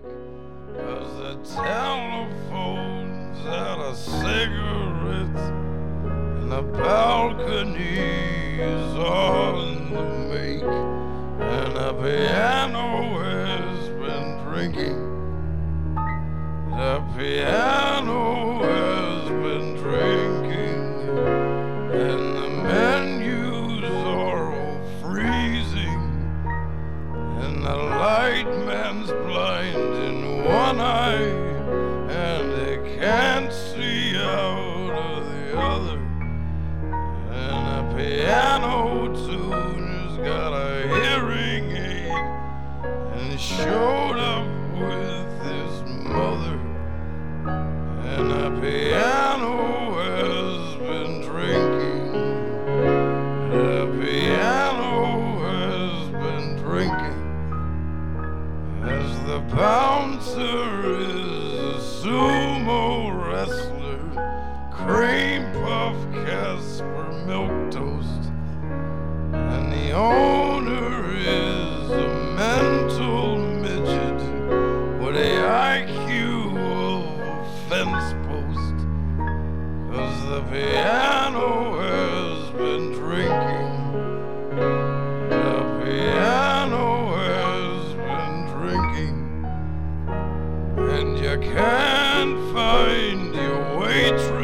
'cause the telephone's out of cigarettes and the balcony's on the make, and the piano has been drinking. The piano has been drinking, and the menus are all freezing, and the light man's blind in one eye, and they can't see out of the other, and the piano tuner's got a hearing aid and showed up with his mother, and the piano has been drinking. The piano has been drinking, as the bouncer is a sumo wrestler, cream puff Casper milquetoast, and the owner is a mental midget with a IQ of a fence post, 'cause the piano has been drinking. The piano has been drinking, and you can't find your waitress